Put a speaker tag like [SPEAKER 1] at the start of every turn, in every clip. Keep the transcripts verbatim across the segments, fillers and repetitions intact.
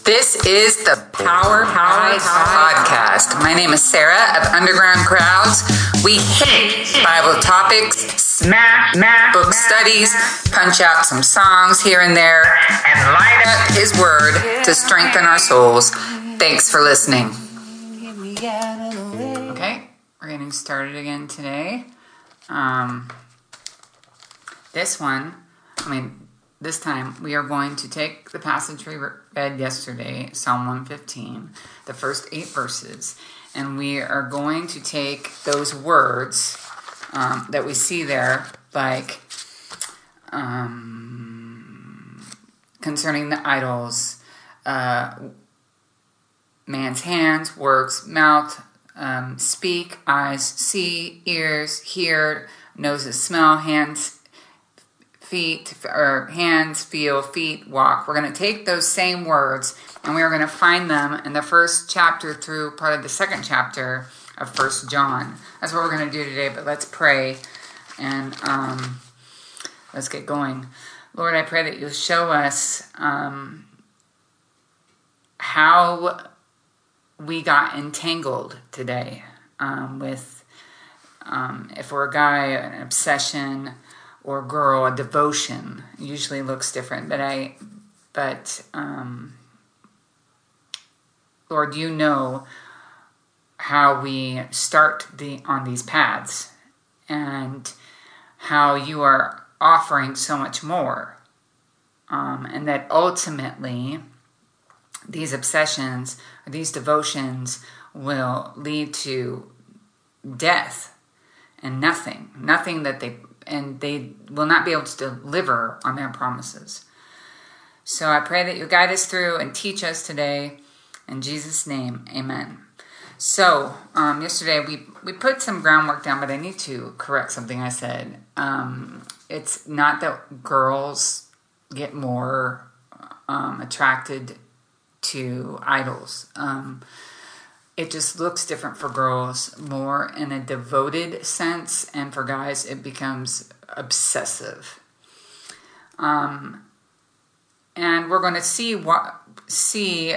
[SPEAKER 1] This is the Power Power Podcast. My name is Sarah of Underground Crowds. We hit Bible topics, smash, smash book studies, punch out some songs here and there, and light up His Word to strengthen our souls. Thanks for listening. Okay, we're getting started again today. Um, this one, I mean, this time we are going to take the passage we read yesterday, Psalm one fifteen, the first eight verses, and we are going to take those words um, that we see there, like um, concerning the idols, uh, man's hands, works, mouth, um, speak, eyes, see, ears, hear, noses, smell, hands, feet, or hands, feel, feet, walk. We're going to take those same words and we are going to find them in the first chapter through part of the second chapter of First John. That's what we're going to do today, but let's pray and um, let's get going. Lord, I pray that you'll show us um, how we got entangled today um, with, um, if we're a guy, an obsession, or girl, a devotion. Usually looks different, but I, but um, Lord, you know how we start the on these paths, and how you are offering so much more, um, and that ultimately these obsessions, or these devotions, will lead to death and nothing, nothing that they. And they will not be able to deliver on their promises. So I pray that you guide us through and teach us today. In Jesus' name, amen. So um, yesterday we, we put some groundwork down, but I need to correct something I said. Um, it's not that girls get more um, attracted to idols. Um It just looks different for girls, more in a devoted sense, and for guys it becomes obsessive. Um, and we're going to see what see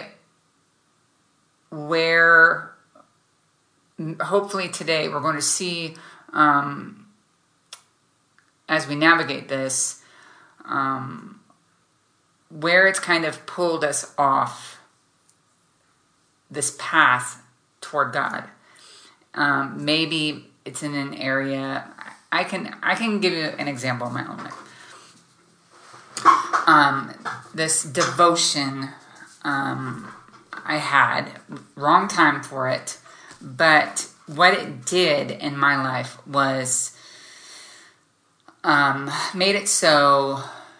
[SPEAKER 1] where. Hopefully today we're going to see um, as we navigate this um, where it's kind of pulled us off this path toward God. Um, maybe it's in an area. I can I can give you an example of my own life. Um, this devotion um, I had, wrong time for it, but what it did in my life was um, made it so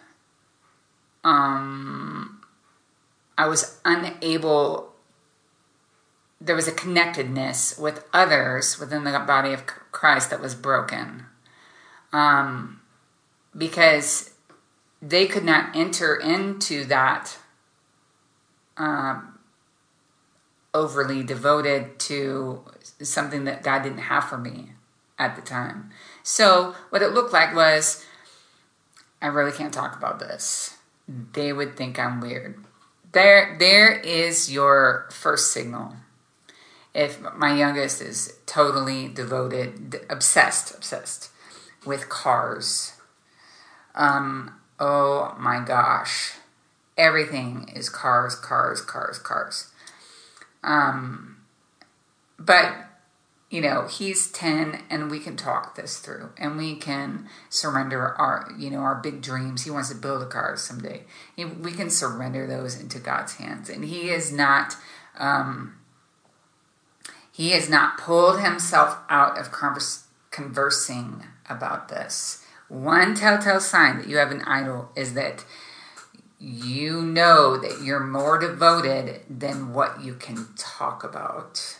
[SPEAKER 1] um, I was unable. There was a connectedness with others within the body of Christ that was broken. Um, because they could not enter into that um, overly devoted to something that God didn't have for me at the time. So what it looked like was, I really can't talk about this. They would think I'm weird. There, there is your first signal. If my youngest is totally devoted, obsessed, obsessed with cars. Um, oh my gosh. Everything is cars, cars, cars, cars. Um, but, you know, he's ten and we can talk this through. And we can surrender our, you know, our big dreams. He wants to build a car someday. We can surrender those into God's hands. And he is not... Um, He has not pulled himself out of converse, conversing about this. One telltale sign that you have an idol is that you know that you're more devoted than what you can talk about.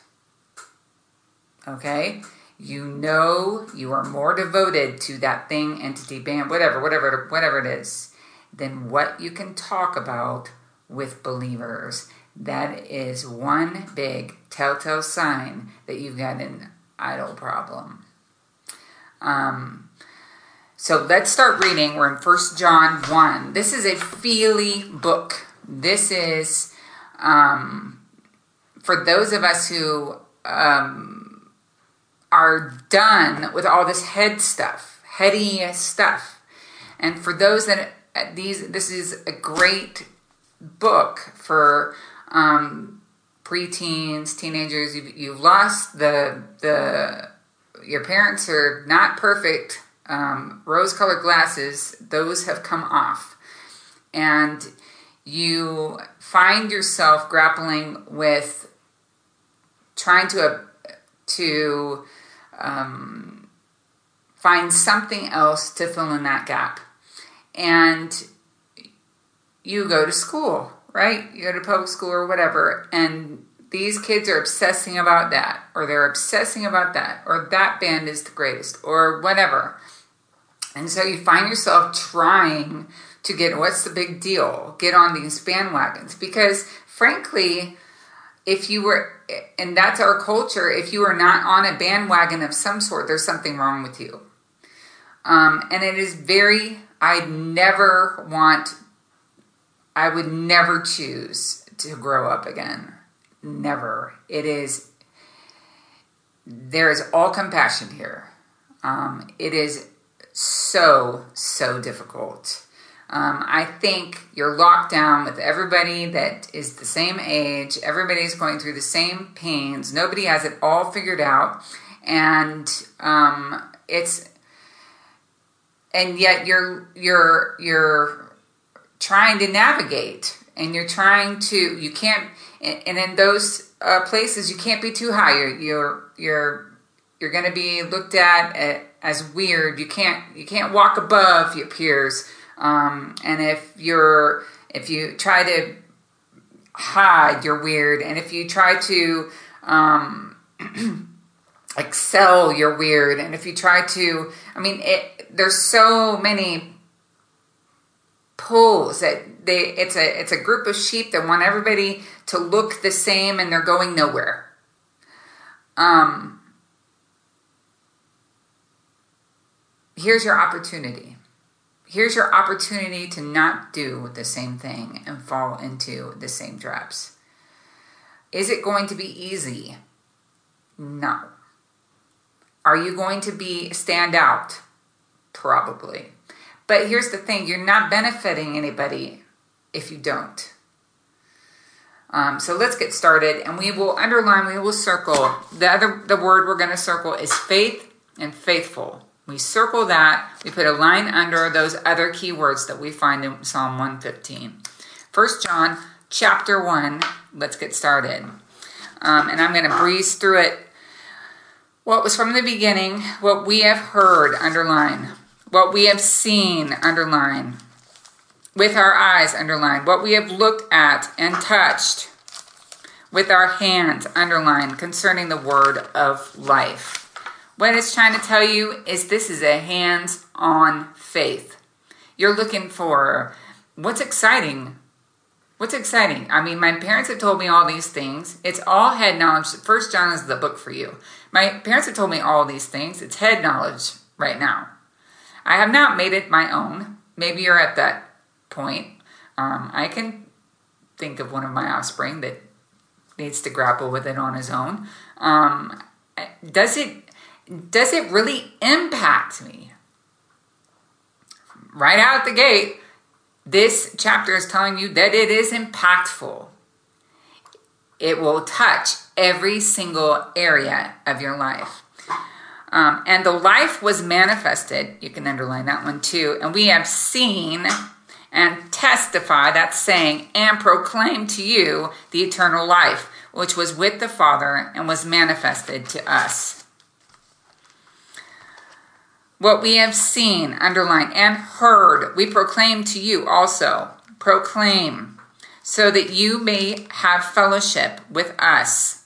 [SPEAKER 1] Okay? You know you are more devoted to that thing, entity, band, whatever, whatever, whatever it is, than what you can talk about with believers. That is one big telltale sign that you've got an idol problem. Um, so let's start reading. We're in First John one. This is a feely book. This is um, for those of us who um, are done with all this head stuff, heady stuff, and for those that these, this is a great book for um, preteens, teenagers. You've, you've lost the the your parents are not perfect. Um, rose-colored glasses, those have come off, and you find yourself grappling with trying to uh, to um, find something else to fill in that gap. And you go to school, right? You go to public school or whatever, and these kids are obsessing about that, or they're obsessing about that, or that band is the greatest, or whatever. And so you find yourself trying to get, what's the big deal? Get on these bandwagons. Because frankly, if you were, and that's our culture, if you are not on a bandwagon of some sort, there's something wrong with you. Um, and it is very, I'd never want, I would never choose to grow up again. Never. It is, there is all compassion here. Um, it is so, so difficult. Um, I think you're locked down with everybody that is the same age. Everybody's going through the same pains. Nobody has it all figured out. And um, it's, and yet you're, you're, you're trying to navigate, and you're trying to, you can't, and in those uh, places, you can't be too high. You're, you're, you're, you're going to be looked at, at as weird. You can't, you can't walk above your peers. Um, and if you're, if you try to hide, you're weird. And if you try to, um, excel, you're weird. And if you try to, I mean, it, there's so many pulls that they, it's a, it's a group of sheep that want everybody to look the same, and they're going nowhere. Um, here's your opportunity. Here's your opportunity to not do the same thing and fall into the same traps. Is it going to be easy? No. Are you going to be stand out? Probably. But here's the thing, you're not benefiting anybody if you don't. Um, so let's get started, and we will underline, we will circle. The other, the word we're going to circle is faith and faithful. We circle that. We put a line under those other key words that we find in Psalm one fifteen. First John chapter one. Let's get started. Um, and I'm going to breeze through it. What was from the beginning, what we have heard, underline. What we have seen, underline. With our eyes, underline. What we have looked at and touched with our hands, underline, concerning the word of life. What it's trying to tell you is this is a hands-on faith. You're looking for what's exciting. What's exciting? I mean, my parents have told me all these things. It's all head knowledge. First John is the book for you. My parents have told me all these things. It's head knowledge right now. I have not made it my own. Maybe you're at that point. Um, I can think of one of my offspring that needs to grapple with it on his own. Um, does it does it really impact me? Right out the gate, this chapter is telling you that it is impactful. It will touch every single area of your life. Um, and the life was manifested. You can underline that one too. And we have seen and testify, that's saying, and proclaim to you the eternal life, which was with the Father and was manifested to us. What we have seen, underline, and heard, we proclaim to you also. Proclaim, so that you may have fellowship with us.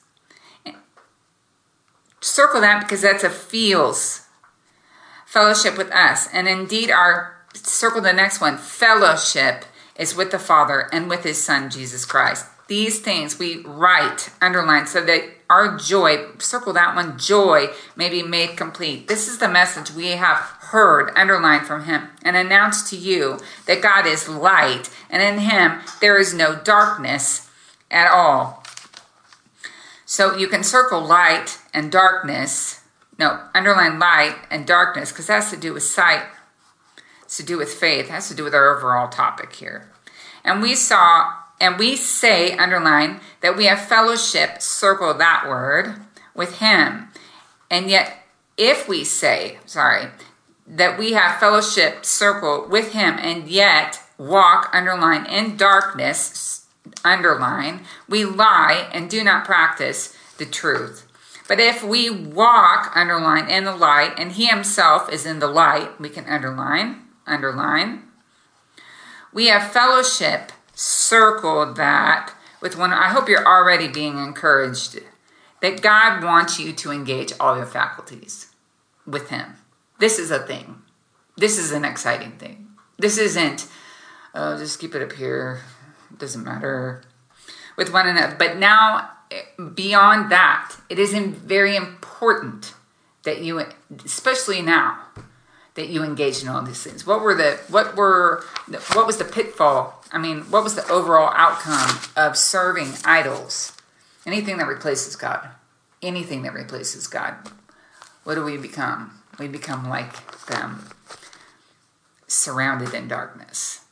[SPEAKER 1] Circle that because that's a feels. Fellowship with us. And indeed, our circle the next one. Fellowship is with the Father and with his Son, Jesus Christ. These things we write, underline, so that our joy, circle that one, joy may be made complete. This is the message we have heard, underline, from him, and announced to you that God is light, and in him there is no darkness at all. So you can circle light and darkness. No, underline light and darkness, because that has to do with sight. It's to do with faith. It has to do with our overall topic here. And we saw, and we say, underline, that we have fellowship, circle that word, with him. And yet, if we say, sorry, that we have fellowship, circle with him, and yet walk, underline, in darkness, underline, we lie and do not practice the truth. But if we walk, underline, in the light, and he himself is in the light, we can underline, underline. We have fellowship, circle that with one. I hope you're already being encouraged that God wants you to engage all your faculties with him. This is a thing. This is an exciting thing. This isn't, oh, just keep it up here. It doesn't matter. With one another. But now, beyond that, it is very important that you, especially now, that you engage in all these things. What were the, what were, what was the pitfall? I mean, what was the overall outcome of serving idols? Anything that replaces God. Anything that replaces God. What do we become? We become like them. Surrounded in darkness.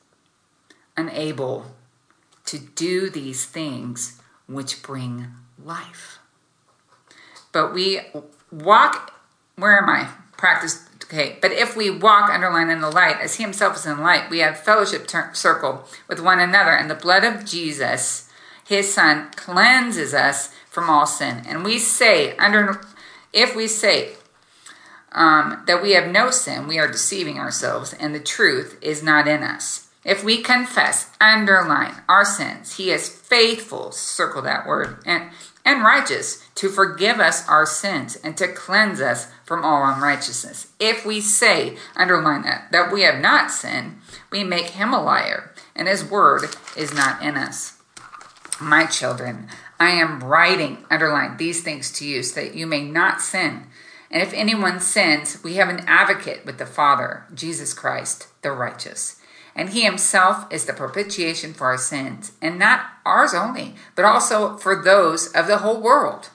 [SPEAKER 1] Unable to do these things which bring life. But we walk, where am I? Practice, okay. But if we walk, underline, in the light, as he himself is in the light, we have fellowship ter- circle with one another, and the blood of Jesus, his son, cleanses us from all sin. And we say, under, if we say um, that we have no sin, we are deceiving ourselves, and the truth is not in us. If we confess, underline, our sins, he is faithful, circle that word, and, and righteous to forgive us our sins and to cleanse us from all unrighteousness. If we say, underline that, that we have not sinned, we make him a liar, and his word is not in us. My children, I am writing, underline, these things to you so that you may not sin. And if anyone sins, we have an advocate with the Father, Jesus Christ, the righteous. And he himself is the propitiation for our sins, and not ours only, but also for those of the whole world.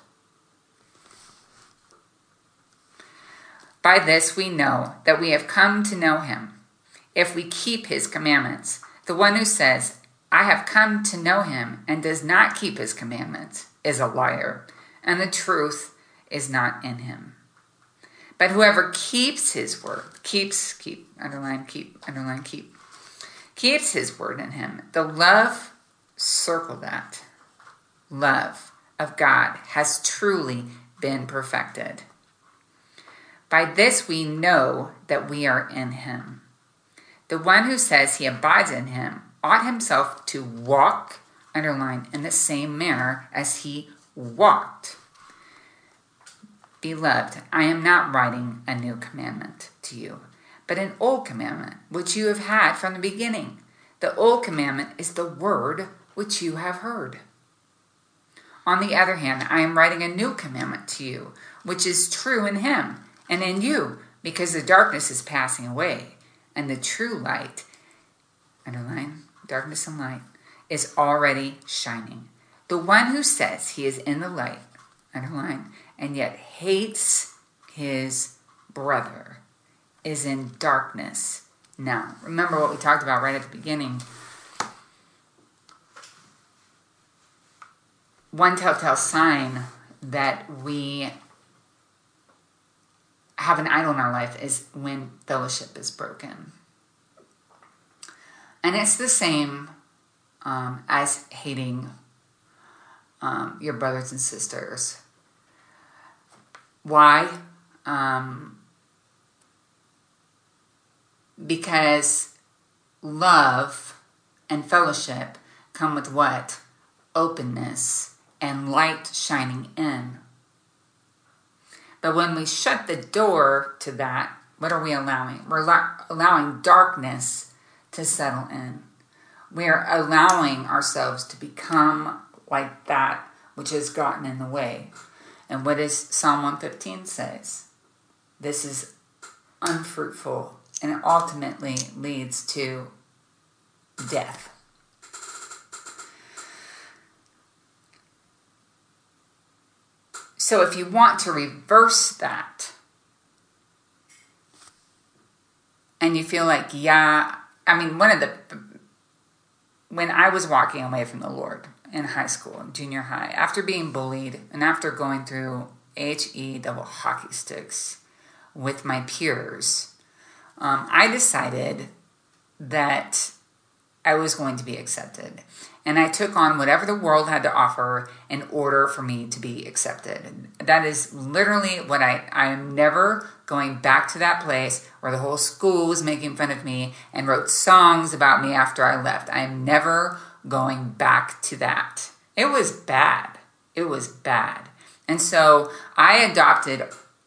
[SPEAKER 1] By this we know that we have come to know him, if we keep his commandments. The one who says, I have come to know him, and does not keep his commandments, is a liar, and the truth is not in him. But whoever keeps his word, keeps, keep, underline, keep, underline, keep, keeps his word in him. The love, circle that, love of God has truly been perfected. By this we know that we are in him. The one who says he abides in him ought himself to walk, underline, in the same manner as he walked. Beloved, I am not writing a new commandment to you, but an old commandment, which you have had from the beginning. The old commandment is the word which you have heard. On the other hand, I am writing a new commandment to you, which is true in him and in you, because the darkness is passing away, and the true light, underline, darkness and light, is already shining. The one who says he is in the light, underline, and yet hates his brother, is in darkness now. Remember what we talked about right at the beginning. One telltale sign that we have an idol in our life is when fellowship is broken. And it's the same um, as hating um, your brothers and sisters. Why? Um, because love and fellowship come with what? Openness and light shining in. But when we shut the door to that, what are we allowing? We're allowing darkness to settle in. We are allowing ourselves to become like that which has gotten in the way. And what does Psalm one fifteen says? This is unfruitful, and it ultimately leads to death. So if you want to reverse that, and you feel like, yeah, I mean, one of the, when I was walking away from the Lord in high school, in junior high, after being bullied and after going through H E double hockey sticks with my peers, um, I decided that I was going to be accepted. And I took on whatever the world had to offer in order for me to be accepted. That is literally what I, I am never going back to that place where the whole school was making fun of me and wrote songs about me after I left. I am never going back to that. It was bad. It was bad. And so I adopted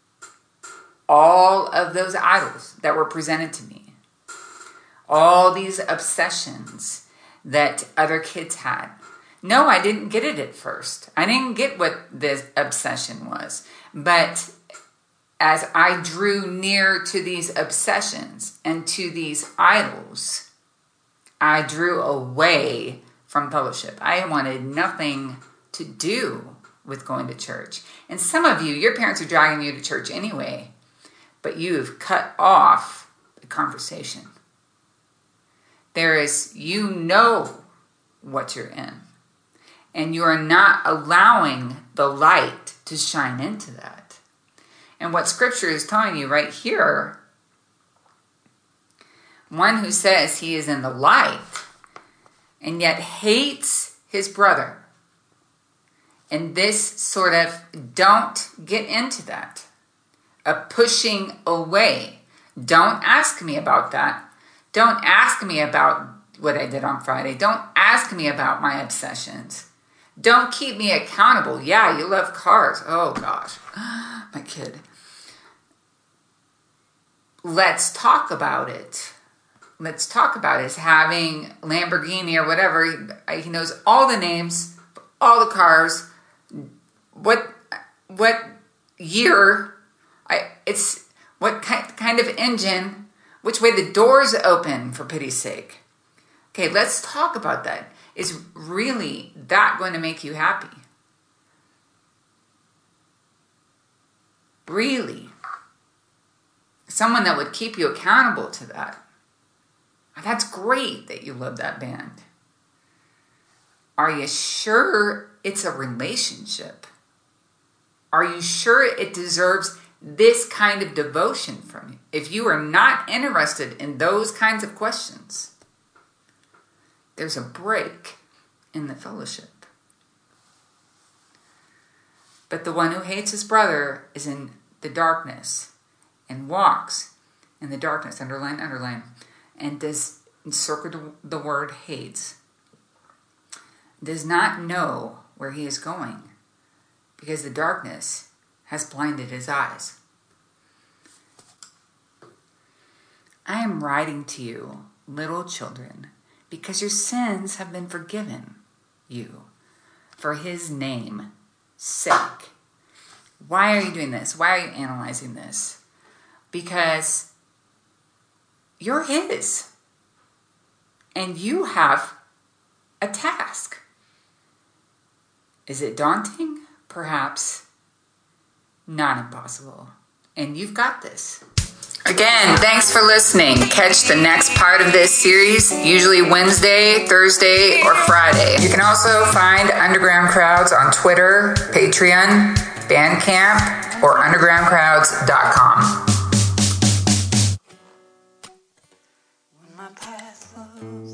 [SPEAKER 1] all of those idols that were presented to me. All these obsessions that other kids had. No, I didn't get it at first. I didn't get what this obsession was. But as I drew near to these obsessions and to these idols, I drew away from fellowship. I wanted nothing to do with going to church. And some of you, your parents are dragging you to church anyway, but you've cut off the conversation. There is, you know what you're in. And you are not allowing the light to shine into that. And what Scripture is telling you right here, one who says he is in the light and yet hates his brother. And this sort of, don't get into that. A pushing away. Don't ask me about that. Don't ask me about what I did on Friday. Don't ask me about my obsessions. Don't keep me accountable. Yeah, you love cars. Oh, gosh. My kid. Let's talk about it. Let's talk about it. Is having Lamborghini or whatever. He knows all the names, all the cars, what what year, I it's what kind, kind of engine, which way the doors open, for pity's sake. Okay, let's talk about that. Is really that going to make you happy? Really? Someone that would keep you accountable to that. That's great that you love that band. Are you sure it's a relationship? Are you sure it deserves this kind of devotion from you? If you are not interested in those kinds of questions, there's a break in the fellowship. But the one who hates his brother is in the darkness and walks in the darkness, underline, underline, and does circle the word hates, does not know where he is going because the darkness has blinded his eyes. I am writing to you, little children, because your sins have been forgiven you for his name's sake. Why are you doing this? Why are you analyzing this? Because you're his. And you have a task. Is it daunting? Perhaps. Not impossible. And you've got this. Again, thanks for listening. Catch the next part of this series, usually Wednesday, Thursday, or Friday. You can also find Underground Crowds on Twitter, Patreon, Bandcamp, or underground crowds dot com. When my path